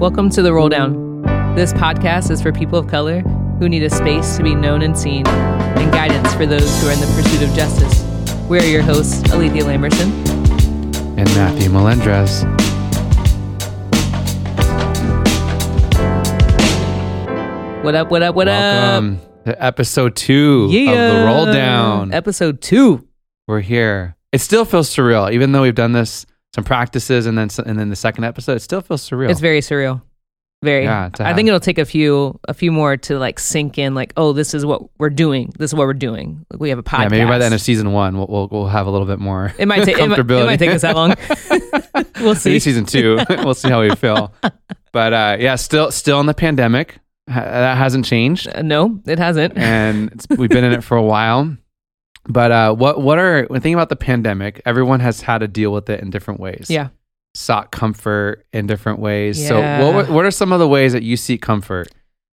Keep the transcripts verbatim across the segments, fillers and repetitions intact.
Welcome to The Roll Down. This podcast is for people of color who need a space to be known and seen, and guidance for those who are in the pursuit of justice. We are your hosts, Alethea Lamberson and Matthew Melendrez. What up, what up, what Welcome up? Welcome to episode two yeah. of The Roll Down. Episode two. We're here. It still feels surreal, even though we've done this, some practices, and then and then the second episode, it still feels surreal. It's very surreal. Very. Yeah, I think it'll take a few a few more to like sink in, like, oh, this is what we're doing. This is what we're doing. Like, we have a podcast. Yeah, maybe by the end of season one, we'll we'll, we'll have a little bit more it might take it might, it might take us that long. We'll see. Maybe season two, we'll see how we feel. But uh, yeah, still still in the pandemic. Ha- that hasn't changed. Uh, no, it hasn't. And it's, we've been in it for a while. But uh, what what are when thinking about the pandemic? Everyone has had to deal with it in different ways. Yeah, sought comfort in different ways. Yeah. So, what what are some of the ways that you seek comfort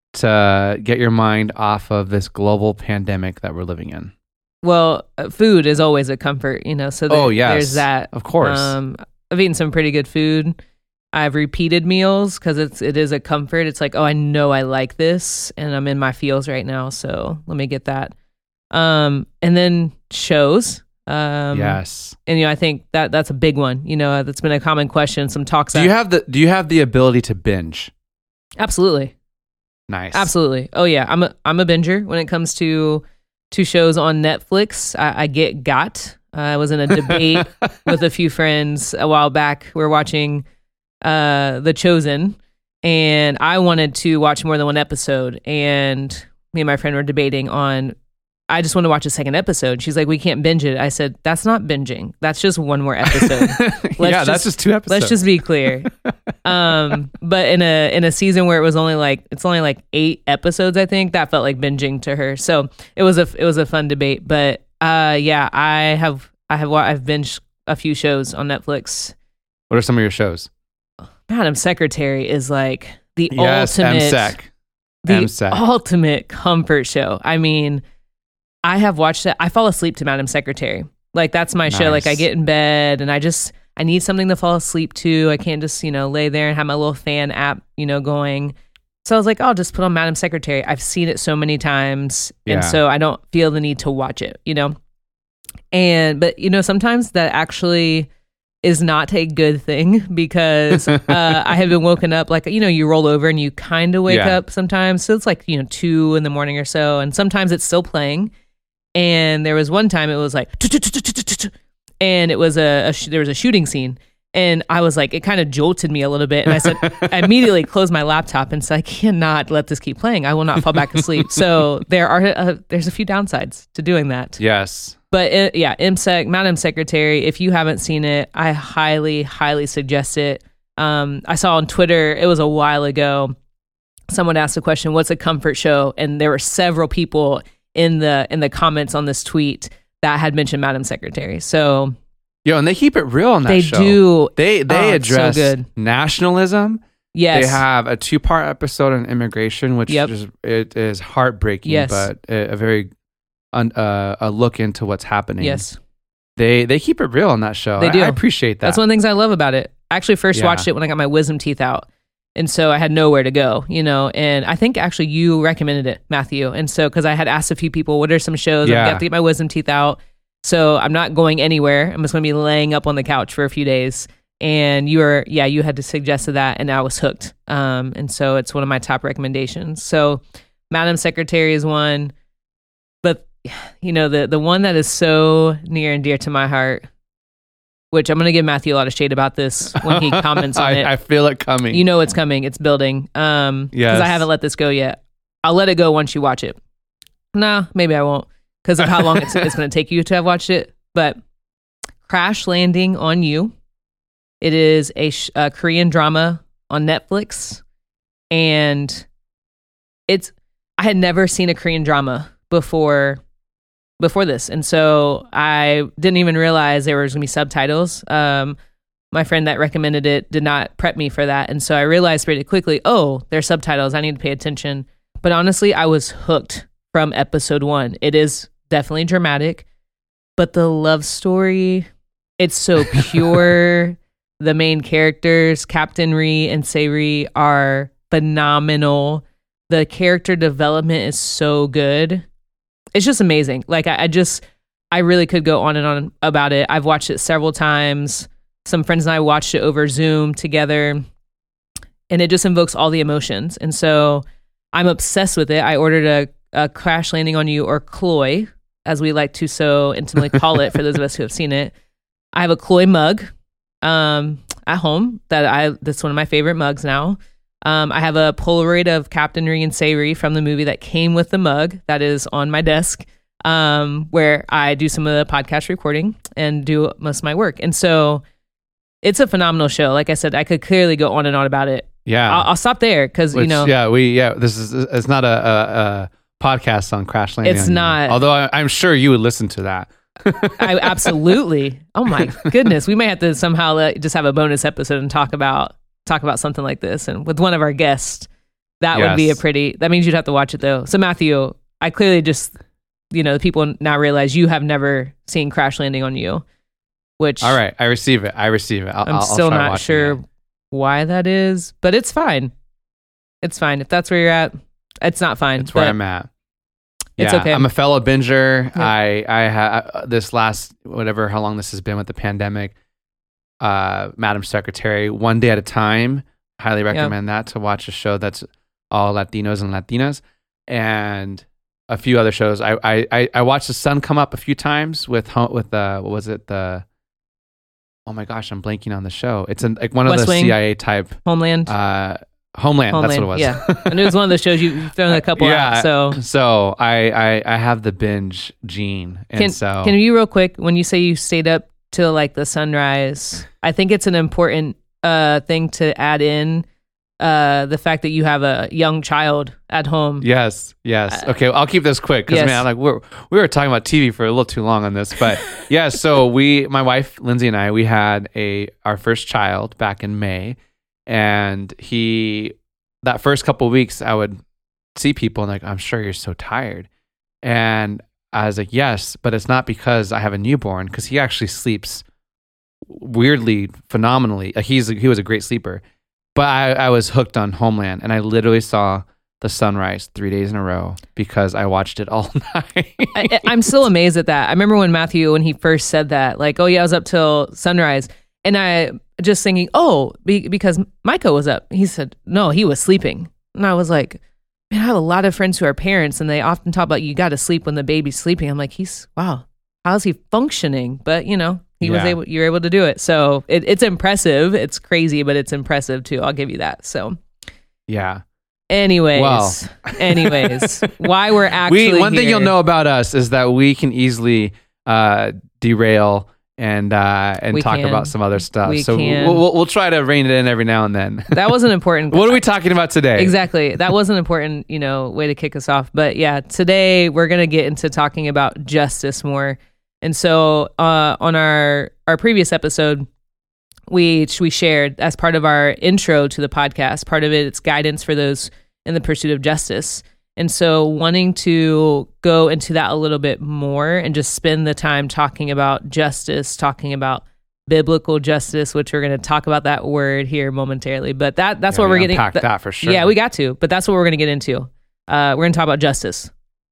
to get your mind off of this global pandemic that we're living in? Well, uh, food is always a comfort, you know. So there, oh yes, there's that. Of course, um, I've eaten some pretty good food. I've repeated meals because it's it is a comfort. It's like, oh, I know I like this, and I'm in my feels right now, so let me get that. Um, and then shows. Um, yes, and you know, I think that that's a big one. You know, that's been a common question. Some talks. Do that, you have the Do you have the ability to binge? Absolutely. Nice. Absolutely. Oh yeah, I'm a I'm a binger when it comes to to shows on Netflix. I, I get got. Uh, I was in a debate with a few friends a while back. We were watching uh, The Chosen, and I wanted to watch more than one episode. And me and my friend were debating on, I just want to watch a second episode. She's like, we can't binge it. I said, that's not binging. That's just one more episode. Let's yeah, just, that's just two episodes. Let's just be clear. um, but in a in a season where it was only like it's only like eight episodes, I think that felt like binging to her. So it was a it was a fun debate. But uh, yeah, I have I have I've binged a few shows on Netflix. What are some of your shows? Madam Secretary is like the yes, ultimate M S E C. the M S E C. ultimate comfort show. I mean, I have watched it. I fall asleep to Madam Secretary. Like, that's my Nice. show. Like, I get in bed and I just, I need something to fall asleep to. I can't just, you know, lay there and have my little fan app, you know, going. So I was like, oh, I'll just put on Madam Secretary. I've seen it so many times. Yeah. And so I don't feel the need to watch it, you know? And, but, you know, sometimes that actually is not a good thing because uh, I have been woken up, like, you know, you roll over and you kind of wake Yeah. up sometimes. So it's like, you know, two in the morning or so. And sometimes it's still playing. And there was one time it was like, and it was a, a sh- there was a shooting scene. And I was like, it kind of jolted me a little bit. And I said, I immediately closed my laptop and said, I cannot let this keep playing. I will not fall back asleep. So there are, uh, there's a few downsides to doing that. Yes. But it, yeah, M S E C, Madam Secretary, if you haven't seen it, I highly, highly suggest it. Um, I saw on Twitter, it was a while ago, someone asked the question, what's a comfort show? And there were several people in the in the comments on this tweet that had mentioned Madam Secretary. So Yo, and they keep it real on that they show. do. They they Oh, it's so address good. nationalism. Yes. They have a two part episode on immigration, which Yep. is it is heartbreaking, Yes. but a, a very un, uh, a look into what's happening. Yes. They they keep it real on that show. They I- do. I, appreciate that. That's one of the things I love about it. I actually first Yeah. watched it when I got my wisdom teeth out. And so I had nowhere to go, you know, and I think actually you recommended it, Matthew. And so, because I had asked a few people, what are some shows? Yeah. I've got to get my wisdom teeth out. So I'm not going anywhere. I'm just going to be laying up on the couch for a few days. And you were, yeah, you had to suggest that, and I was hooked. Um, and so it's one of my top recommendations. So Madam Secretary is one. But, you know, the, the one that is so near and dear to my heart, which I'm going to give Matthew a lot of shade about this when he comments on I, it. I feel it coming. You know it's coming. It's building. Um, because Yes. I haven't let this go yet. I'll let it go once you watch it. Nah, maybe I won't because of how long it's, it's going to take you to have watched it. But Crash Landing on You. It is a, sh- a Korean drama on Netflix. And it's, I had never seen a Korean drama before before this. And so I didn't even realize there was going to be subtitles. Um, my friend that recommended it did not prep me for that. And so I realized pretty quickly, oh, there's subtitles. I need to pay attention. But honestly, I was hooked from episode one. It is definitely dramatic, but the love story, it's so pure. The main characters, Captain Ree and Sayri, are phenomenal. The character development is so good. It's just amazing. Like I, I just, I really could go on and on about it. I've watched it several times. Some friends and I watched it over Zoom together, and it just invokes all the emotions. And so I'm obsessed with it. I ordered a, a Crash Landing on You, or Cloy, as we like to so intimately call it for those of us who have seen it. I have a Cloy mug um, at home that I, that's one of my favorite mugs now. Um, I have a Polaroid of Captain Ree and Sayri from the movie that came with the mug that is on my desk, um, where I do some of the podcast recording and do most of my work. And so it's a phenomenal show. Like I said, I could clearly go on and on about it. Yeah. I'll, I'll stop there because, you know. Yeah, we, yeah, this is, it's not a, a, a podcast on Crash Landing. It's on not. You. Although I, I'm sure you would listen to that. I absolutely. Oh my goodness. We may have to somehow let, just have a bonus episode and talk about talk about something like this, and with one of our guests. That yes. would be a pretty, that means you'd have to watch it though. So Matthew, I clearly just, you know, people now realize you have never seen Crash Landing on You, which. All right. I receive it. I receive it. I'll, I'm I'll, still I'll not sure it. why that is, but it's fine. It's fine. If that's where you're at, it's not fine. It's where I'm at. It's yeah, okay. I'm a fellow binger. Yeah. I, I have this last, whatever, how long this has been with the pandemic, uh, Madam Secretary, one day at a time. Highly recommend yeah. that, to watch a show that's all Latinos and Latinas, and a few other shows. I I I watched The Sun Come Up a few times with with uh what was it the oh my gosh, I'm blanking on the show. It's an, like one West of the Wing, C I A type Homeland. Uh, Homeland, Homeland, that's what it was. Yeah, and it was one of those shows you've thrown a couple yeah, out. So so I, I I have the binge gene, and can, so can you real quick, when you say you stayed up till like the sunrise, I think it's an important uh thing to add in. Uh, the fact that you have a young child at home. Yes, yes. Uh, okay, well, I'll keep this quick because yes. man, I'm like we're we were talking about T V for a little too long on this, but yeah. So we, my wife Lindsay and I, we had a our first child back in May, and he that first couple of weeks I would see people and like, I'm sure you're so tired, and I was like, yes, but it's not because I have a newborn, because he actually sleeps weirdly phenomenally. Like he's he was a great sleeper. But I, I was hooked on Homeland, and I literally saw the sunrise three days in a row because I watched it all night. I, I'm still amazed at that. I remember when Matthew, when he first said that, like, oh yeah, I was up till sunrise, and I just thinking, oh, be, because Micah was up. He said, no, he was sleeping. And I was like, man, I have a lot of friends who are parents, and they often talk about you got to sleep when the baby's sleeping. I'm like, he's, wow, how's he functioning? But, you know, he yeah. was able, you're able to do it. So it, it's impressive. It's crazy, but it's impressive too. I'll give you that. So yeah. Anyways, well. anyways, why we're actually we, one here. thing you'll know about us is that we can easily uh, derail and uh, and we talk can. about some other stuff. We so can. we'll, we'll we'll try to rein it in every now and then. That wasn't important. What are we talking about today? Exactly. That was an important, you know, way to kick us off. But yeah, today we're gonna get into talking about justice more. And so uh, on our our previous episode, we we shared as part of our intro to the podcast, part of it, it's guidance for those in the pursuit of justice. And so wanting to go into that a little bit more and just spend the time talking about justice, talking about biblical justice, which we're going to talk about that word here momentarily. But that that's yeah, what we we're getting. Th- that for sure. Yeah, we got to. But that's what we're going to get into. Uh, we're going to talk about justice.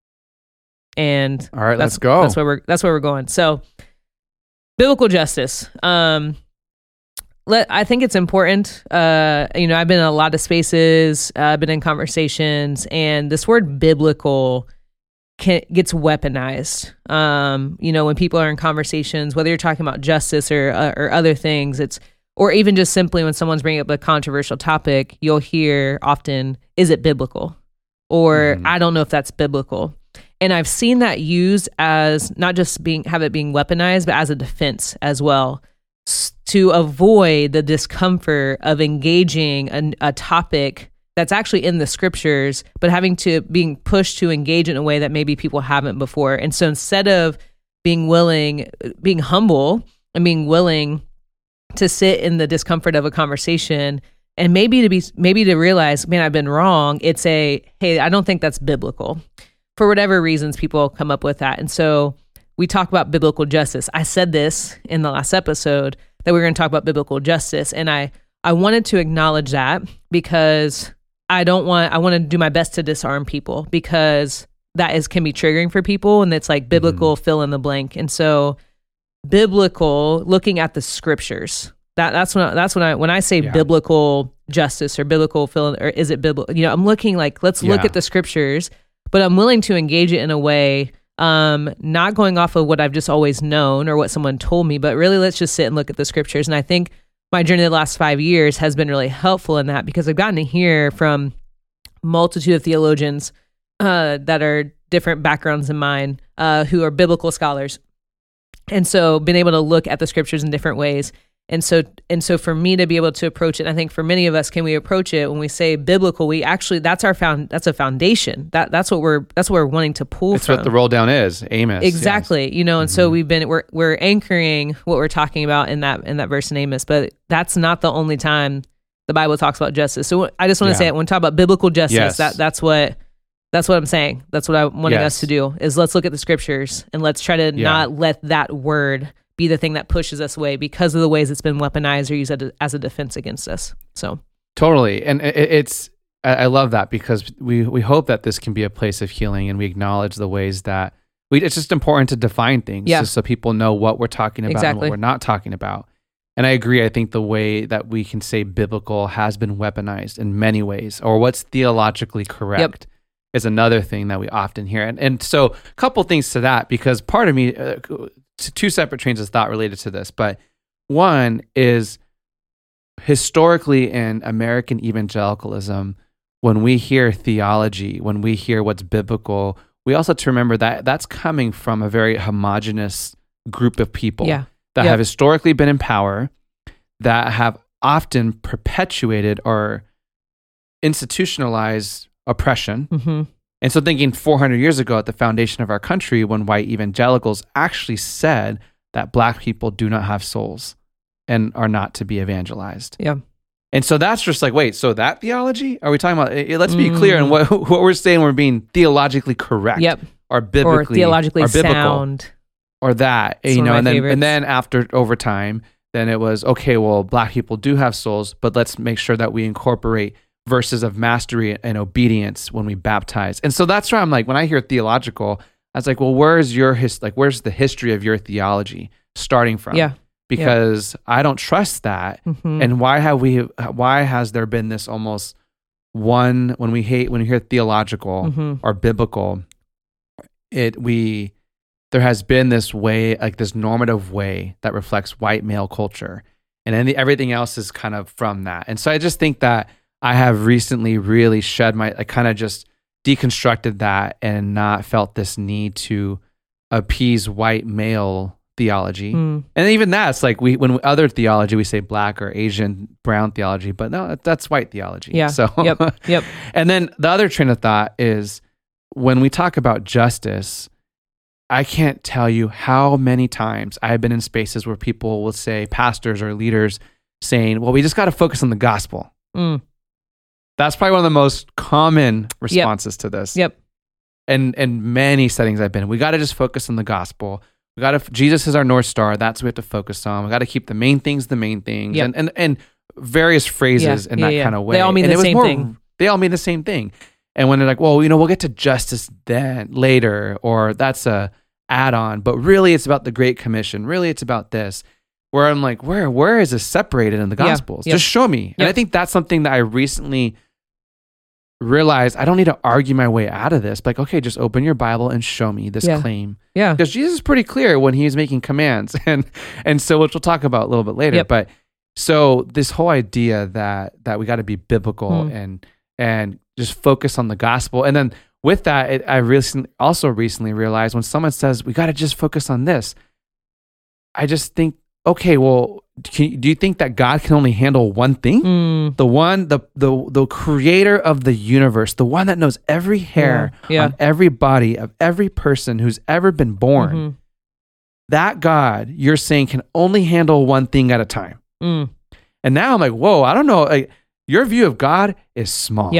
And all right, that's, let's go. That's where we're that's where we're going. So biblical justice. Um, let I think it's important. Uh, you know, I've been in a lot of spaces. Uh, I've been in conversations, and this word biblical can, gets weaponized. Um, you know, when people are in conversations, whether you're talking about justice or uh, or other things, it's or even just simply when someone's bringing up a controversial topic, you'll hear often, "Is it biblical?" Or mm. "I don't know if that's biblical." And I've seen that used as not just being have it being weaponized, but as a defense as well, s- to avoid the discomfort of engaging a, a topic that's actually in the scriptures, but having to being pushed to engage in a way that maybe people haven't before. And so instead of being willing, being humble and being willing to sit in the discomfort of a conversation and maybe to be maybe to realize, man, I've been wrong. It's a, hey, I don't think that's biblical. For whatever reasons, people come up with that. And so we talk about biblical justice. I said this in the last episode, that we were going to talk about biblical justice. And I, I wanted to acknowledge that because I don't want, I want to do my best to disarm people because that is, can be triggering for people. And it's like biblical mm-hmm. fill in the blank. And so biblical, looking at the scriptures, that that's when I, that's when I, when I say yeah. biblical justice or biblical fill in, or is it biblical? You know, I'm looking like, let's yeah. look at the scriptures, but I'm willing to engage it in a way, um, not going off of what I've just always known or what someone told me, but really let's just sit and look at the scriptures. And I think my journey the last five years has been really helpful in that because I've gotten to hear from multitude of theologians uh, that are different backgrounds than mine, uh, who are biblical scholars. And so been able to look at the scriptures in different ways. And so, and so for me to be able to approach it, I think for many of us, can we approach it when we say biblical, we actually, that's our found, that's a foundation. That that's what we're, that's what we're wanting to pull That's from. what the roll down is. Amos. Exactly. Yes. You know, and mm-hmm. so we've been, we're, we're anchoring what we're talking about in that, in that verse in Amos, but that's not the only time the Bible talks about justice. So I just want to yeah. say it when we talk about biblical justice, yes. that that's what, That's what I'm saying. That's what I'm wanting yes. us to do is let's look at the scriptures and let's try to yeah. not let that word be the thing that pushes us away because of the ways it's been weaponized or used as a, as a defense against us. So totally. And it, it's, I love that because we, we hope that this can be a place of healing and we acknowledge the ways that we, it's just important to define things yeah. just so people know what we're talking about exactly. and what we're not talking about. And I agree. I think the way that we can say biblical has been weaponized in many ways, or what's theologically correct. Yep. Is another thing that we often hear. And and so a couple things to that, because part of me, uh, two separate trains of thought related to this, but one is historically in American evangelicalism, when we hear theology, when we hear what's biblical, we also have to remember that that's coming from a very homogenous group of people yeah. that yep. have historically been in power, that have often perpetuated or institutionalized oppression. Mm-hmm. And so thinking four hundred years ago at the foundation of our country, when white evangelicals actually said that black people do not have souls and are not to be evangelized. Yeah. And so that's just like, wait, so that theology? Are we talking about, let's be mm. clear on what, what we're saying, we're being theologically correct. Yep. Or biblically. Or theologically or biblical, sound. Or that, It's you know, and then, favorites. and then after, over time, then it was, okay, well, black people do have souls, but let's make sure that we incorporate verses of mastery and obedience when we baptize. And so that's where I'm like, when I hear theological, I was like, well, where's your his like where's the history of your theology starting from? Yeah. Because yeah. I don't trust that. Mm-hmm. And why have we why has there been this almost one when we hate when we hear theological mm-hmm. or biblical, it we there has been this way, like this normative way that reflects white male culture. And then the, everything else is kind of from that. And so I just think that I have recently really shed my, I kind of just deconstructed that and not felt this need to appease white male theology. Mm. And even that's like we, when we, other theology, we say black or Asian, brown theology, but no, that's white theology. Yeah. So, yep. Yep. And then the other train of thought is when we talk about justice, I can't tell you how many times I've been in spaces where people will say, pastors or leaders saying, well, we just got to focus on the gospel. Mm. That's probably one of the most common responses yep. to this. Yep. And in many settings I've been, we got to just focus on the gospel. We got to, Jesus is our North Star. That's what we have to focus on. We got to keep the main things, the main things, yep. and, and, and various phrases yeah. in yeah, that yeah. kind of way. They all mean and the same more, thing. They all mean the same thing. And when they're like, well, you know, we'll get to justice then later, or that's a add-on, but really it's about the Great Commission. Really it's about this. Where I'm like, where where is this separated in the Gospels? Yeah. Yep. Just show me. Yep. And I think that's something that I recently realized I don't need to argue my way out of this. Like, okay, just open your Bible and show me this yeah. claim. Yeah. Because Jesus is pretty clear when he's making commands. And and so which we'll talk about a little bit later. Yep. But so this whole idea that that we got to be biblical mm. and and just focus on the gospel. And then with that, it, I recently also recently realized when someone says we got to just focus on this, I just think, okay, well, can, do you think that God can only handle one thing? Mm. The one, the the the creator of the universe, the one that knows every hair yeah. Yeah. on every body of every person who's ever been born. Mm-hmm. That God, you're saying, can only handle one thing at a time. Mm. And now I'm like, whoa, I don't know. Like, your view of God is small. Yep.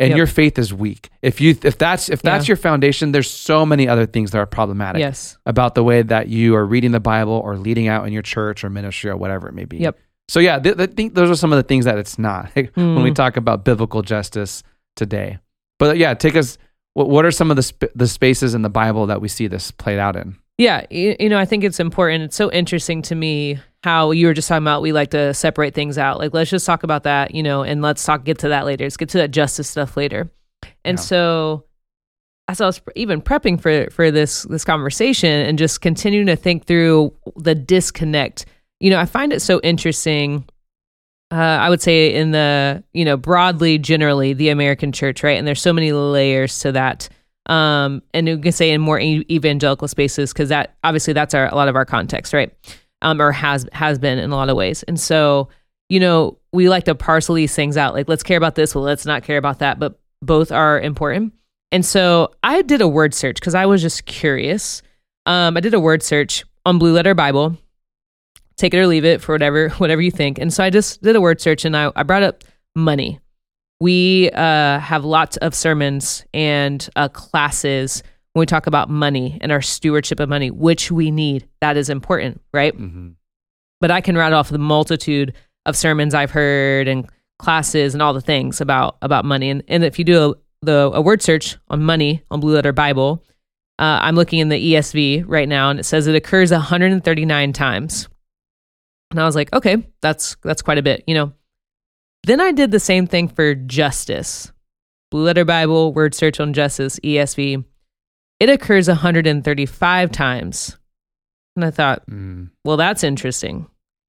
and Yep. your faith is weak. If you if that's if that's Yeah. your foundation, there's so many other things that are problematic Yes. about the way that you are reading the Bible or leading out in your church or ministry or whatever it may be. Yep. So yeah, th- I think those are some of the things that it's not when we Mm. talk about biblical justice today. But yeah, take us. What, what are some of the sp- the spaces in the Bible that we see this played out in? Yeah, you, you know, I think it's important. It's so interesting to me how you were just talking about we like to separate things out. Like, let's just talk about that, you know, and let's talk, get to that later. Let's get to that justice stuff later. And Yeah. so as I was even prepping for, for this, this conversation and just continuing to think through the disconnect, you know, I find it so interesting. Uh, I would say in the, you know, broadly, generally, the American church, right? And there's so many layers to that. Um, and you can say in more e- evangelical spaces, because that obviously that's our a lot of our context, right? Um, or has has been in a lot of ways. And so, you know, we like to parcel these things out. Like, let's care about this, well, let's not care about that. But both are important. And so I did a word search because I was just curious. Um, I did a word search on Blue Letter Bible. Take it or leave it for whatever whatever you think. And so I just did a word search and I, I brought up money. We uh, have lots of sermons and uh, classes when we talk about money and our stewardship of money, which we need. That is important, right? Mm-hmm. But I can rattle off the multitude of sermons I've heard and classes and all the things about about money. And, and if you do a, the a word search on money on Blue Letter Bible, uh, I'm looking in the E S V right now, and it says it occurs one hundred thirty-nine times. And I was like, okay, that's that's quite a bit, you know. Then I did the same thing for justice. Blue Letter Bible, word search on justice, E S V. It occurs one hundred thirty-five times. And I thought, Mm. well, that's interesting.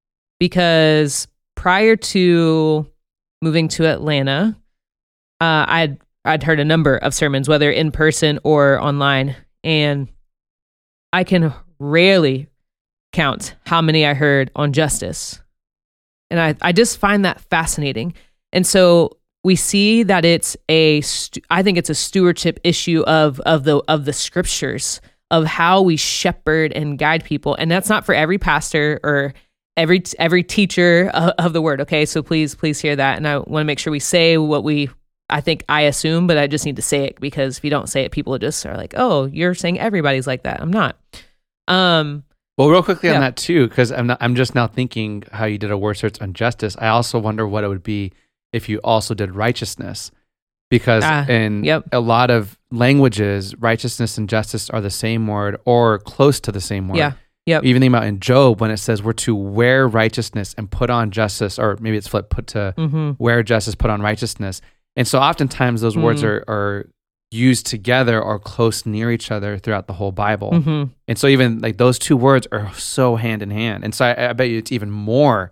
Because prior to moving to Atlanta, uh, I'd I'd heard a number of sermons, whether in person or online. And I can rarely count how many I heard on justice. And I, I just find that fascinating. And so we see that it's a, stu- I think it's a stewardship issue of, of the, of the scriptures, of how we shepherd and guide people. And that's not for every pastor or every, every teacher of, of the word. Okay. So please, please hear that. And I want to make sure we say what we, I think I assume, but I just need to say it, because if you don't say it, people just are like, oh, you're saying everybody's like that. I'm not. Um, Well, real quickly Yeah. on that too, because I'm not, I'm just now thinking how you did a word search on justice. I also wonder what it would be if you also did righteousness, because Ah, in yep. a lot of languages, righteousness and justice are the same word or close to the same word. Yeah. Yep. Even think about in Job when it says we're to wear righteousness and put on justice, or maybe it's flipped, put to Mm-hmm. wear justice, put on righteousness. And so oftentimes those words Mm. are, are used together or close near each other throughout the whole Bible. Mm-hmm. And so even like those two words are so hand in hand. And so I, I bet you it's even more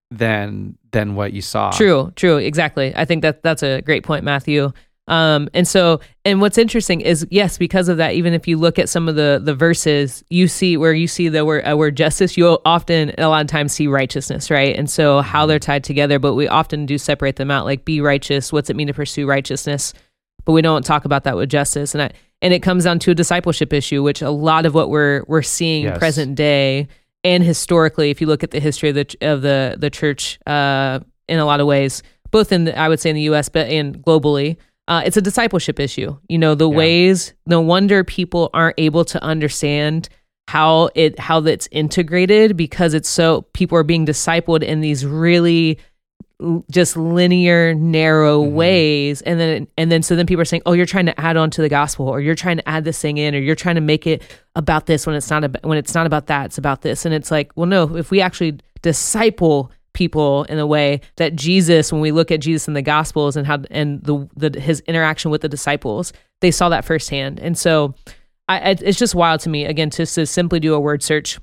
than than what you saw. True, true, exactly. I think that that's a great point, Matthew. Um, and so, and what's interesting is, yes, because of that, even if you look at some of the the verses, you see where you see the word, uh, word justice, you'll often, a lot of times, see righteousness, right? And so how they're tied together, but we often do separate them out, like be righteous. What's it mean to pursue righteousness? But we don't talk about that with justice. And I, and it comes down to a discipleship issue, which a lot of what we're we're seeing Yes. present day and historically, if you look at the history of the of the the church, uh, in a lot of ways, both in the, I would say in the U S, but and globally, uh, it's a discipleship issue. You know, the Yeah. ways. No wonder people aren't able to understand how it how that's integrated, because it's so people are being discipled in these really l- just linear, narrow Mhm. ways, and then and then so then people are saying, oh, you're trying to add on to the gospel, or you're trying to add this thing in, or you're trying to make it about this when it's not about, when it's not about that, it's about this. And it's like, well, no, if we actually disciple people in a way that Jesus, when we look at Jesus in the gospels and how and the, the his interaction with the disciples, they saw that firsthand. And so I, I- it's just wild to me, again, just to simply do a word search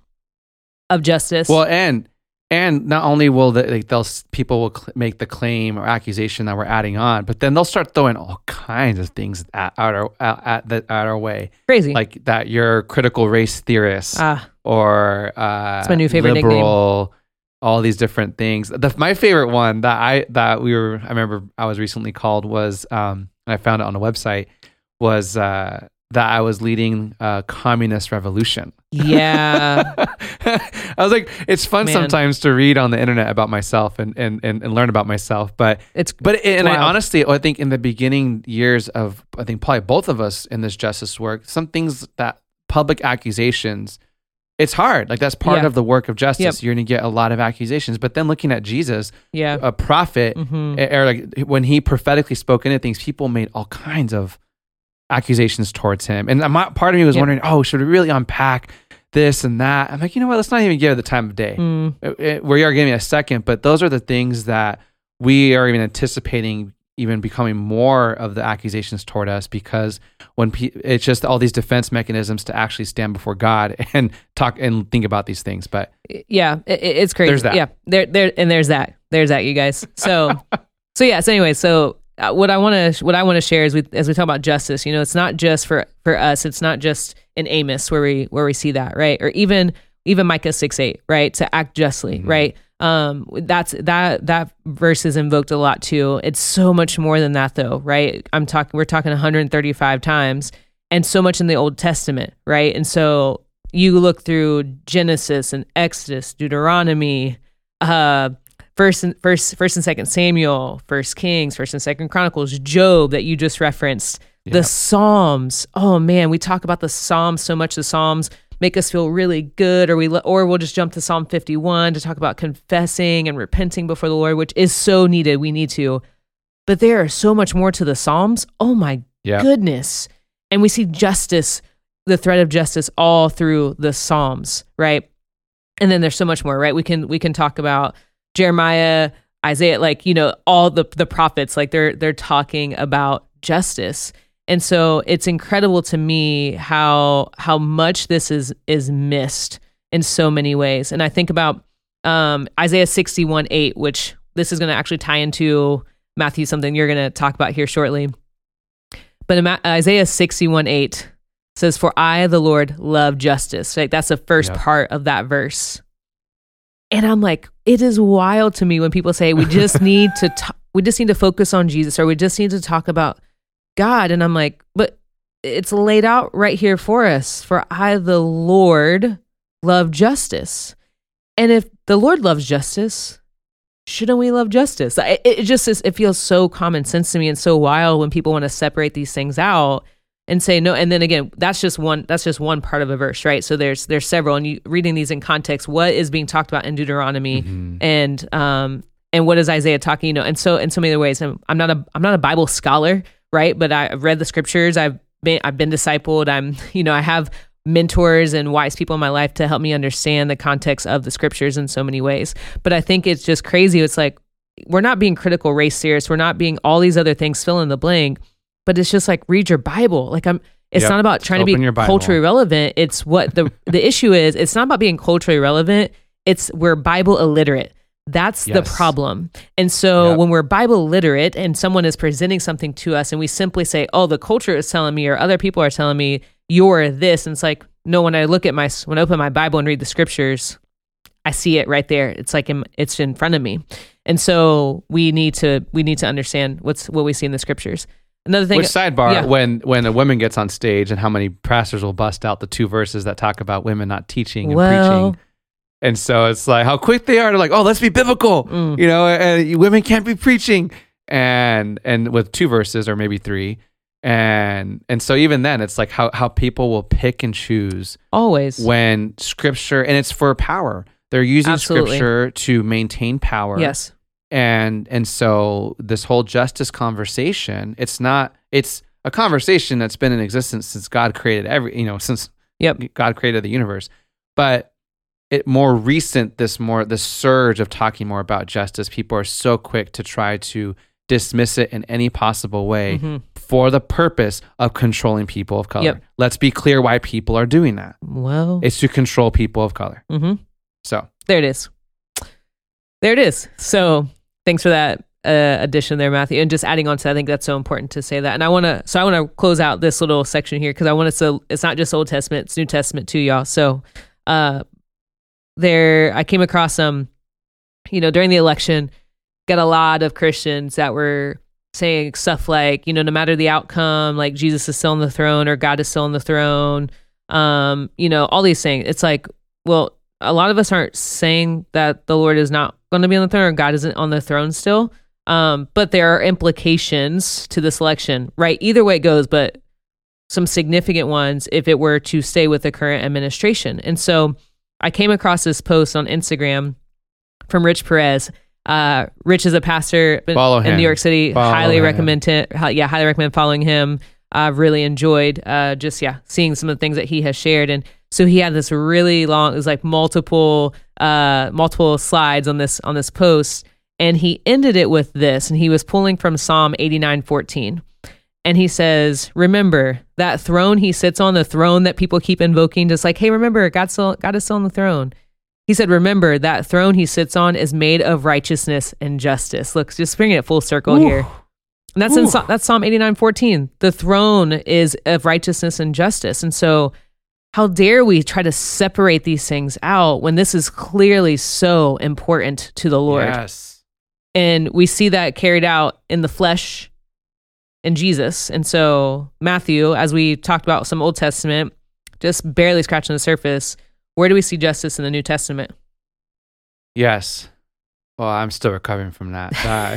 of justice. Well, and and not only will the, like they'll s- people will cl- make the claim or accusation that we're adding on, but then they'll start throwing all kinds of things at, at our at, at, the, at our way, Crazy. like that you're critical race theorists Ah, or uh, my new favorite liberal, all these different things. The, my favorite one that I that we were I remember I was recently called was um and I found it on a website was uh, that I was leading a communist revolution. yeah. I was like, it's fun Man. sometimes to read on the internet about myself and and, and, and learn about myself. But It's but it, and I wild. honestly, I think in the beginning years of, I think probably both of us in this justice work, some things that public accusations, it's hard. Like that's part Yeah. of the work of justice. Yep. You're going to get a lot of accusations. But then looking at Jesus, yeah. a prophet, Mhm. or like when he prophetically spoke into things, people made all kinds of accusations towards him. And my, part of me was Yep. wondering, oh, should we really unpack this and that? I'm like, you know what? Let's not even give it the time of day. Mm. It- it- we are giving it a second, but those are the things that we are even anticipating even becoming more of the accusations toward us, because when pe- it's just all these defense mechanisms to actually stand before God and talk and think about these things. But Yeah, it, it's crazy. There's that. Yeah, there, there, and there's that. There's that, you guys. So, so yeah. So anyway, so uh, what I want to what I want to share is we as we talk about justice. You know, it's not just for for us. It's not just in Amos where we where we see that, right? Or even even Micah six eight, right? To act justly, Mm-hmm. right? Um, that's that that verse is invoked a lot too. It's so much more than that, though, right? I'm talking. We're talking one hundred thirty-five times, and so much in the Old Testament, right? And so you look through Genesis and Exodus, Deuteronomy, uh, First and First, First and Second Samuel, First Kings, First and Second Chronicles, Job that you just referenced, the Yep. Psalms. Oh man, we talk about the Psalms so much. The Psalms make us feel really good, or we or we'll just jump to Psalm fifty-one to talk about confessing and repenting before the Lord, which is so needed. We need to, but there are so much more to the Psalms. Oh my yeah, goodness. And we see justice, the thread of justice all through the Psalms, right? And then there's so much more, right? We can we can talk about Jeremiah, Isaiah, like, you know, all the the prophets, like they're they're talking about justice. And so it's incredible to me how how much this is is missed in so many ways. And I think about um, Isaiah sixty-one eight, which this is going to actually tie into Matthew, something you're going to talk about here shortly. But in Ma- Isaiah sixty-one eight says, "For I, the Lord, love justice." Like that's the first Yep. part of that verse. And I'm like, it is wild to me when people say we just need to t- we just need to focus on Jesus, or we just need to talk about God. And I'm like, but it's laid out right here for us. For I, the Lord, love justice. And if the Lord loves justice, shouldn't we love justice? It, it just is, it feels so common sense to me and so wild when people want to separate these things out and say no. And then again, that's just one, that's just one part of a verse, right? So there's, there's several, and you reading these in context, what is being talked about in Deuteronomy Mhm. and, um, and what is Isaiah talking, you know, and so in so many other ways. And I'm not a, I'm not a Bible scholar, right? But I've read the scriptures. I've been, I've been discipled. I'm, you know, I have mentors and wise people in my life to help me understand the context of the scriptures in so many ways. But I think it's just crazy. It's like, we're not being critical race theorists. We're not being all these other things, fill in the blank, but it's just like, read your Bible. Like I'm, it's Yep. not about trying Open to your be Bible. culturally relevant. It's what the, the issue is. It's not about being culturally relevant. It's we're Bible illiterate. That's the Yes. problem. And so Yep. when we're Bible literate and someone is presenting something to us and we simply say, oh, the culture is telling me, or other people are telling me you're this. And it's like, no, when I look at my, when I open my Bible and read the scriptures, I see it right there. It's like, in, it's in front of me. And so we need to, we need to understand what's, what we see in the scriptures. Another thing. Which sidebar, yeah. when when a woman gets on stage and how many pastors will bust out the two verses that talk about women not teaching and Well- preaching. And so it's like how quick they are to like, oh, let's be biblical, Mm. you know, and women can't be preaching. And and with two verses or maybe three. And and so even then it's like how, how people will pick and choose Always. when scripture, and it's for power. They're using Absolutely. scripture to maintain power. Yes. And and so this whole justice conversation, it's not, it's a conversation that's been in existence since God created every, you know, since Yep. God created the universe. But it more recent, this more, this surge of talking more about justice, people are so quick to try to dismiss it in any possible way Mhm. for the purpose of controlling people of color. Yep. Let's be clear why people are doing that. Well, It's to control people of color. mhm. So There it is. There it is. So thanks for that uh, addition there, Matthew. And just adding on to that, I think that's so important to say that. And I want to, so I want to close out this little section here because I want us to, it's not just Old Testament, it's New Testament too, y'all. So uh, there, I came across some, you know, during the election, got a lot of Christians that were saying stuff like, you know, no matter the outcome, like Jesus is still on the throne or God is still on the throne. Um, you know, all these things. It's like, well, a lot of us aren't saying that the Lord is not going to be on the throne or God isn't on the throne still. Um, but there are implications to this election, right? Either way it goes, but some significant ones if it were to stay with the current administration. And so I came across this post on Instagram from Rich Perez. Uh, Rich is a pastor Follow in him. New York City. Follow highly him. recommend it. Yeah, highly recommend following him. I've really enjoyed uh, just, yeah, seeing some of the things that he has shared. And so he had this really long, it was like multiple, uh, multiple slides on this, on this post. And he ended it with this, and he was pulling from Psalm eighty-nine fourteen. And he says, remember that throne he sits on, the throne that people keep invoking, just like, hey, remember, God's still, God is still on the throne. He said, remember that throne he sits on is made of righteousness and justice. Look, just bringing it full circle Ooh. Here. And that's Ooh. in that's Psalm eighty-nine fourteen. The throne is of righteousness and justice. And so how dare we try to separate these things out when this is clearly so important to the Lord? Yes. And we see that carried out in the flesh in Jesus. And so Matthew, as we talked about some Old Testament, just barely scratching the surface, where do we see justice in the New Testament? Yes. Well, I'm still recovering from that.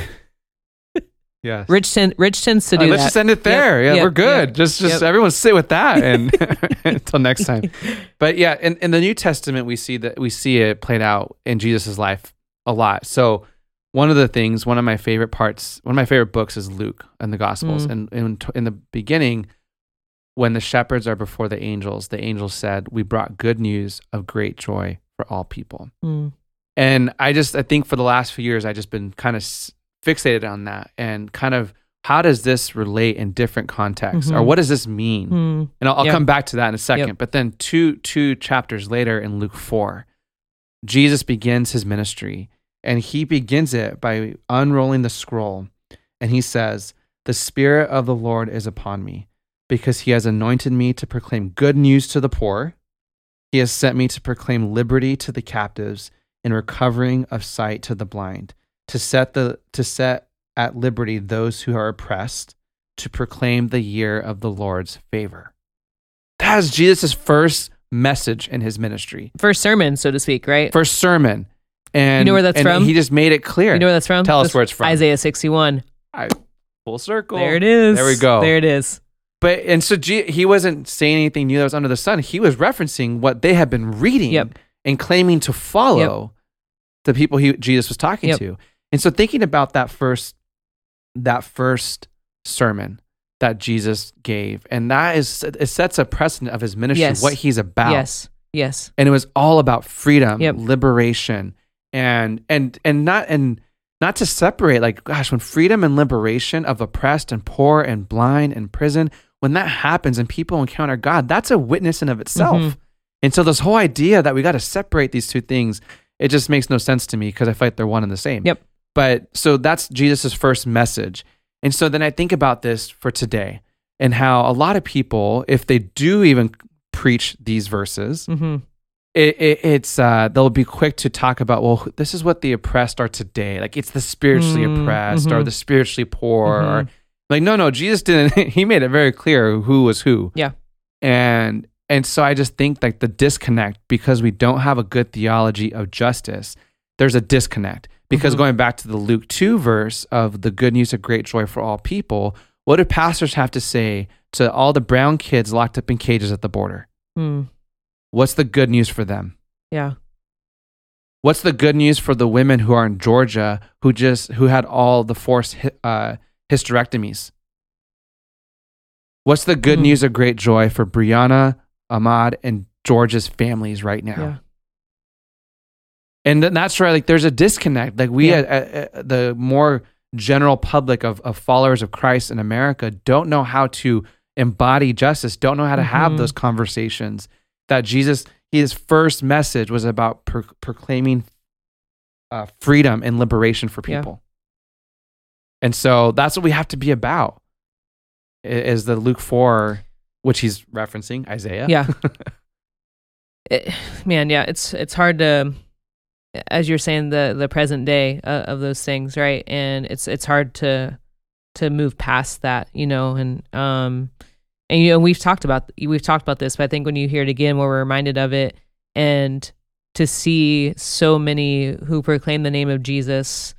Uh, yes. Rich, ten, Rich tends to do uh, let's that. just end it there. Yep, yeah, yep, we're good. Yep, just just yep. everyone sit with that and until next time. But yeah, in, in the New Testament, we see that we see it played out in Jesus' life a lot. So one of the things, one of my favorite parts, one of my favorite books is Luke and the Gospels. Mm. And in, in the beginning, when the shepherds are before the angels, the angels said, we brought good news of great joy for all people. Mm. And I just, I think for the last few years, I've just been kind of fixated on that and kind of, how does this relate in different contexts? Mm-hmm. Or what does this mean? Mm. And I'll, I'll yep. come back to that in a second. Yep. But then two, two chapters later in Luke four, Jesus begins his ministry. And he begins it by unrolling the scroll. And he says, the Spirit of the Lord is upon me, because he has anointed me to proclaim good news to the poor. He has sent me to proclaim liberty to the captives and recovering of sight to the blind, to set the to set at liberty those who are oppressed, to proclaim the year of the Lord's favor. That is Jesus' first message in his ministry. First sermon, so to speak, right? First sermon. And, you know where that's and from? He just made it clear. You know where that's from? Tell that's us where it's from. Isaiah sixty-one. I, full circle. There it is. There we go. There it is. But and so G, he wasn't saying anything new that was under the sun. He was referencing what they had been reading yep. and claiming to follow yep. the people he Jesus was talking yep. to. And so thinking about that first that first sermon that Jesus gave, and that is it sets a precedent of his ministry, yes. what he's about. Yes. Yes. And it was all about freedom, yep. liberation. And and and not and not to separate, like, gosh, when freedom and liberation of oppressed and poor and blind and prison, when that happens and people encounter God, that's a witness in of itself. Mm-hmm. And so this whole idea that we got to separate these two things, it just makes no sense to me because I feel like they're one and the same. Yep. But so that's Jesus's first message. And so then I think about this for today and how a lot of people, if they do even preach these verses, mm-hmm. It, it, it's uh, they'll be quick to talk about, well, this is what the oppressed are today. Like it's the spiritually mm, oppressed mm-hmm. or the spiritually poor. Mm-hmm. Or like, no, no, Jesus didn't. He made it very clear who was who. Yeah. And and so I just think like the disconnect, because we don't have a good theology of justice, there's a disconnect. Because mm-hmm. going back to the Luke two verse of the good news of great joy for all people, what do pastors have to say to all the brown kids locked up in cages at the border? Mm. What's the good news for them? Yeah. What's the good news for the women who are in Georgia who just who had all the forced uh, hysterectomies? What's the good mm. news of great joy for Brianna, Ahmad, and George's families right now? Yeah. And that's right. Like there's a disconnect. Like we, yeah. uh, uh, the more general public of, of followers of Christ in America, don't know how to embody justice. Don't know how to mm-hmm. have those conversations. That Jesus, his first message was about pro- proclaiming uh, freedom and liberation for people. Yeah. And so that's what we have to be about, is the Luke four, which he's referencing, Isaiah. Yeah. it, man, yeah, it's it's hard to, as you're saying, the the present day uh, of those things, right? And it's it's hard to to move past that, you know, and um And you know, we've talked about we've talked about this, but I think when you hear it again, we're reminded of it. And to see so many who proclaim the name of Jesus,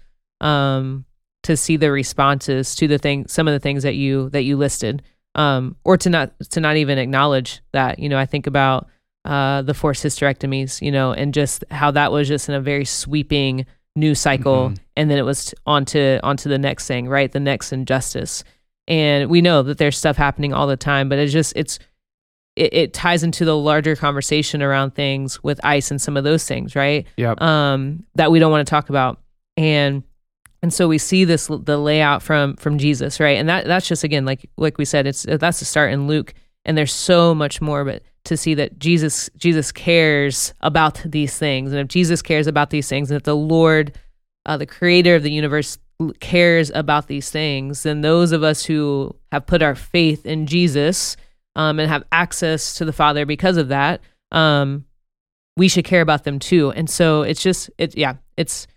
um, to see the responses to the thing, some of the things that you that you listed, um, or to not to not even acknowledge that. You know, I think about uh, the forced hysterectomies, you know, and just how that was just in a very sweeping news cycle, mm-hmm. and then it was onto onto the next thing, right? The next injustice, and we know that there's stuff happening all the time, but it's just it's. It, it ties into the larger conversation around things with ICE and some of those things, right? Yep. Um, that we don't want to talk about, and and so we see this the layout from from Jesus, right? And that that's just again like like we said, it's that's the start in Luke, and there's so much more, but to see that Jesus Jesus cares about these things, and if Jesus cares about these things, and if the Lord, uh, the Creator of the universe, cares about these things, then those of us who have put our faith in Jesus, Um, and have access to the Father because of that, um, we should care about them too. And so it's just, it, yeah, it's,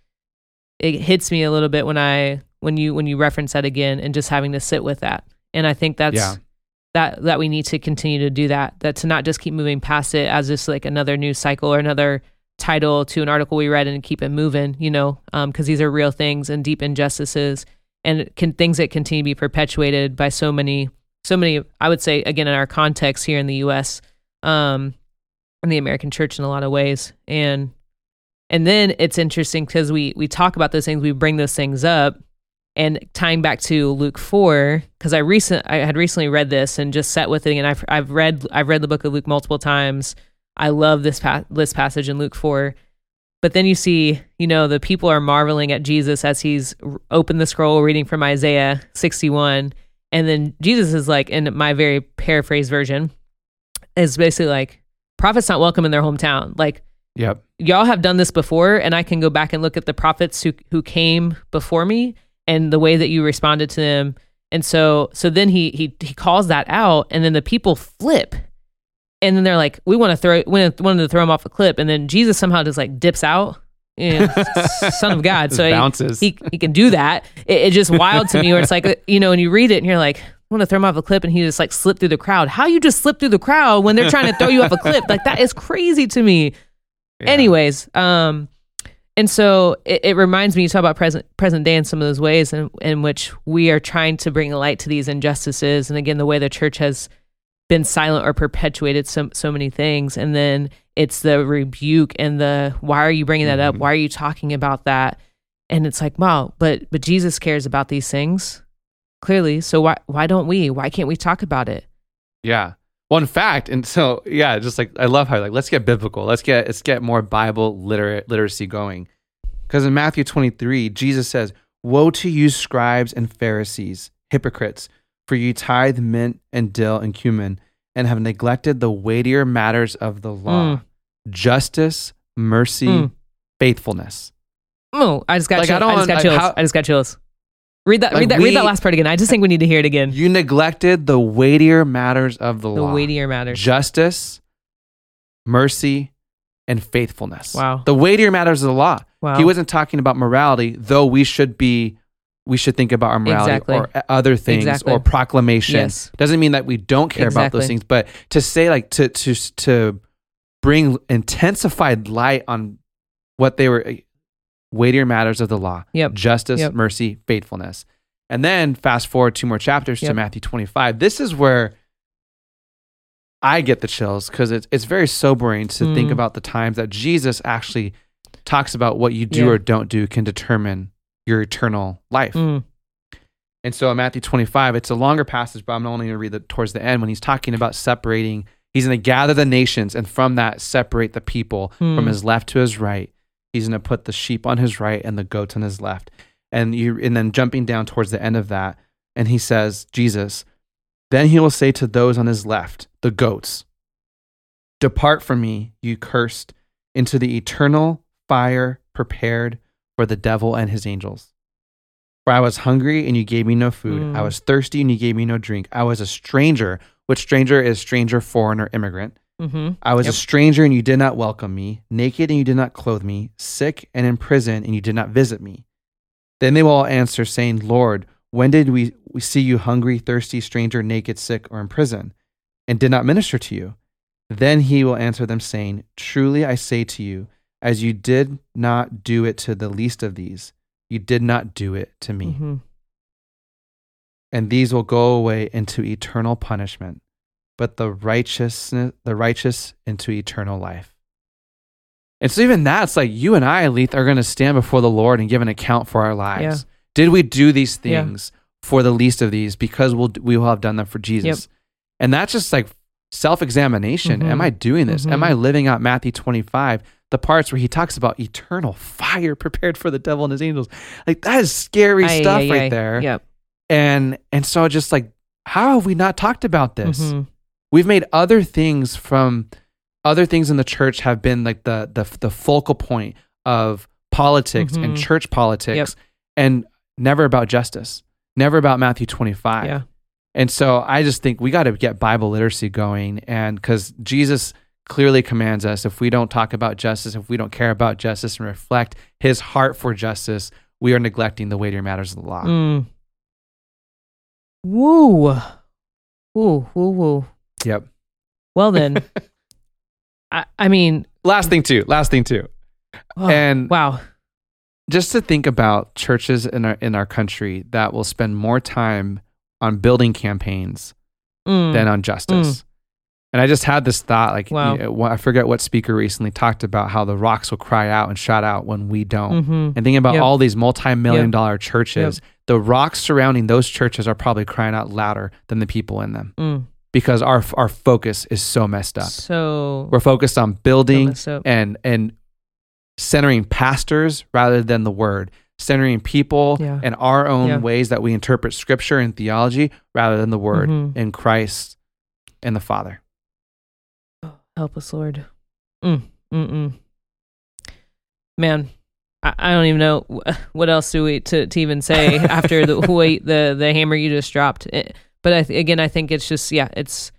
it hits me a little bit when I, when you, when you reference that again, and just having to sit with that. And I think that's, yeah. that, that we need to continue to do that, that to not just keep moving past it as just like another news cycle or another title to an article we read and keep it moving, you know, um, cause these are real things and deep injustices and can, things that continue to be perpetuated by so many So many, I would say, again, in our context here in the U S, um, in the American church in a lot of ways. And and then it's interesting because we we talk about those things, we bring those things up, and tying back to Luke four, because I recent I had recently read this and just sat with it, and I've I've read I've read the book of Luke multiple times. I love this pa- this passage in Luke four. But then you see, you know, the people are marveling at Jesus as he's opened the scroll reading from Isaiah sixty-one. And then Jesus is like, in my very paraphrased version, is basically like, prophets not welcome in their hometown. Like, yep. y'all have done this before, and I can go back and look at the prophets who who came before me and the way that you responded to them. And so so then he he he calls that out, and then the people flip. And then they're like, we want to throw, we wanted to throw him off a cliff. And then Jesus somehow just like dips out. You know, Son of God. So he, he he can do that. It, it's just wild to me where it's like, you know, and you read it and you're like, I want to throw him off a cliff, and he just like slipped through the crowd. How you just slip through the crowd when they're trying to throw you off a cliff? Like, that is crazy to me. Yeah. Anyways, um, and so it, it reminds me, you talk about present present day in some of those ways in, in which we are trying to bring light to these injustices. And again, the way the church has been silent or perpetuated so, so many things. And then it's the rebuke and the, why are you bringing that up? Why are you talking about that? And it's like, wow, but but Jesus cares about these things, clearly. So why why don't we? Why can't we talk about it? Yeah. Well, in fact, and so, yeah, just like, I love how, like, let's get biblical. Let's get, let's get more Bible literate literacy going. Because in Matthew twenty-three, Jesus says, woe to you, scribes and Pharisees, hypocrites, for you tithe mint and dill and cumin, and have neglected the weightier matters of the law, mm. justice, mercy, mm. faithfulness. Oh, I just got like, chills. I, I just got chills. How, I just got chills. Read that. Like read that. We, read that last part again. I just think we need to hear it again. You neglected the weightier matters of the, the law. The weightier matters. Justice, mercy, and faithfulness. Wow. The weightier matters of the law. Wow. He wasn't talking about morality, though we should be. We should think about our morality exactly. or other things exactly. or proclamation. Yes. Doesn't mean that we don't care exactly. about those things, but to say like to to to bring intensified light on what they were weightier matters of the law, yep. justice, yep. mercy, faithfulness. And then fast forward two more chapters yep. to Matthew twenty-five. This is where I get the chills because it's it's very sobering to mm. think about the times that Jesus actually talks about what you do yeah. or don't do can determine your eternal life. Mm. And so in Matthew twenty-five, it's a longer passage, but I'm only going to read it towards the end when he's talking about separating. He's going to gather the nations and from that separate the people mm. from his left to his right. He's going to put the sheep on his right and the goats on his left. And you, and then jumping down towards the end of that, and he says, Jesus, then he will say to those on his left, the goats, depart from me, you cursed, into the eternal fire prepared for the devil and his angels. For I was hungry and you gave me no food. Mm. I was thirsty and you gave me no drink. I was a stranger, which stranger is stranger, foreigner, immigrant. Mm-hmm. I was yep. a stranger and you did not welcome me, naked and you did not clothe me, sick and in prison and you did not visit me. Then they will all answer, saying, Lord, when did we, we see you hungry, thirsty, stranger, naked, sick, or in prison, and did not minister to you? Then he will answer them, saying, truly I say to you, as you did not do it to the least of these, you did not do it to me. Mm-hmm. And these will go away into eternal punishment, but the righteous, the righteous into eternal life. And so even that's like you and I, Leith, are going to stand before the Lord and give an account for our lives. Yeah. Did we do these things yeah. for the least of these? Because we'll, we will have done them for Jesus. Yep. And that's just like self-examination. Mm-hmm. Am I doing this? Mm-hmm. Am I living out Matthew twenty-five, the parts where he talks about eternal fire prepared for the devil and his angels? Like that is scary aye, stuff aye, right aye. there. Yep. And, and so just like, how have we not talked about this? Mm-hmm. We've made other things from other things in the church have been like the, the, the focal point of politics Mm-hmm. and church politics Yep. and never about justice, never about Matthew twenty-five. Yeah. And so I just think we got to get Bible literacy going. And because Jesus clearly commands us, if we don't talk about justice, if we don't care about justice and reflect his heart for justice, we are neglecting the weightier matters of the law. Mm. Woo. Woo, woo, woo. Yep. Well then, I, I mean. Last thing too, last thing too. Oh, and wow. Just to think about churches in our, in our country that will spend more time on building campaigns Mm. than on justice. Mm. And I just had this thought, like, wow. you know, I forget what speaker recently talked about how the rocks will cry out and shout out when we don't. Mm-hmm. And thinking about yep. all these multi-million yep. dollar churches, yep. the rocks surrounding those churches are probably crying out louder than the people in them mm. because our our focus is so messed up. So we're focused on building so and and centering pastors rather than the word, centering people yeah. and our own yeah. ways that we interpret scripture and theology rather than the word mm-hmm. in Christ and the Father. Help us, Lord. Mm, mm-mm. Man, I, I don't even know what else do we to, to even say after the weight, the the hammer you just dropped. It, but I th- again, I think it's just yeah, it's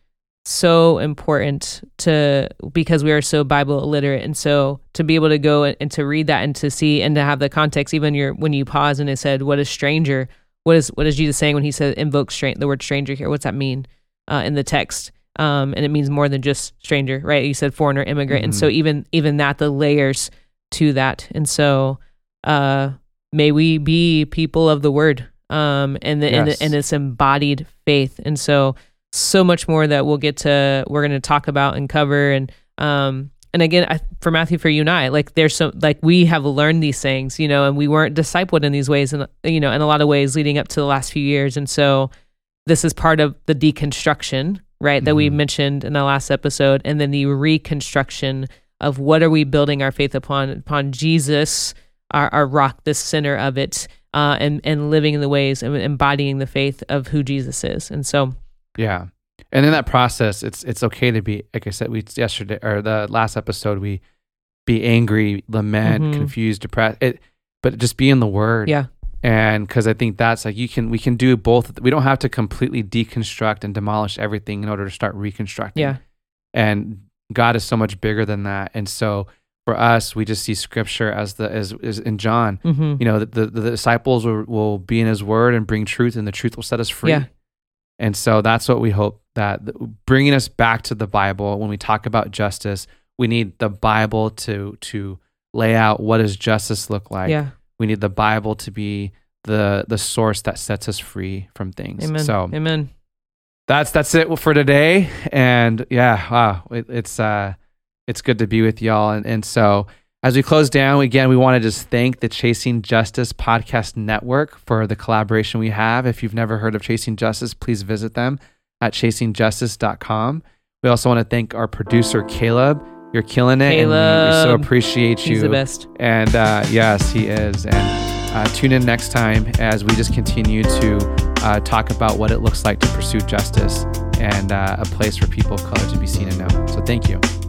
so important to because we are so Bible illiterate, and so to be able to go and, and to read that and to see and to have the context. Even your when you pause and it said, "What is stranger?" What is what is Jesus saying when he said invoke strength? The word stranger here. What's that mean uh, in the text? Um, and it means more than just stranger, right? You said foreigner, immigrant. Mm-hmm. And so even, even that, the layers to that. And so, uh, may we be people of the word, um, and the, yes. and, the, and this embodied faith. And so, so much more that we'll get to, we're going to talk about and cover. And, um, and again, I, for Matthew, for you and I, like there's so, like we have learned these things, you know, and we weren't discipled in these ways and, you know, in a lot of ways leading up to the last few years. And so this is part of the deconstruction, right, that mm-hmm. we mentioned in the last episode, and then the reconstruction of what are we building our faith upon, upon Jesus, our, our rock, the center of it, uh, and and living in the ways and embodying the faith of who Jesus is. And so, yeah, and in that process, it's it's okay to be, like I said, we yesterday or the last episode, we be angry, lament, mm-hmm. confused, depressed, it, but just be in the Word, yeah. And because I think that's like you can we can do both. We don't have to completely deconstruct and demolish everything in order to start reconstructing. Yeah. And God is so much bigger than that. And so for us, we just see Scripture as the as, as in John. Mm-hmm. You know, the, the, the disciples will, will be in His Word and bring truth, and the truth will set us free. Yeah. And so that's what we hope, that bringing us back to the Bible when we talk about justice, we need the Bible to to lay out what does justice look like. Yeah. We need the Bible to be the the source that sets us free from things. Amen. So Amen. That's that's it for today. And yeah, wow, it, it's uh, it's good to be with y'all. And and so as we close down, again, we want to just thank the Chasing Justice Podcast Network for the collaboration we have. If you've never heard of Chasing Justice, please visit them at chasing justice dot com. We also want to thank our producer Caleb. You're killing it, Caleb. and we, we so appreciate you. He's the best. And uh, yes, he is. And uh, tune in next time as we just continue to uh, talk about what it looks like to pursue justice and uh, a place for people of color to be seen and known. So thank you.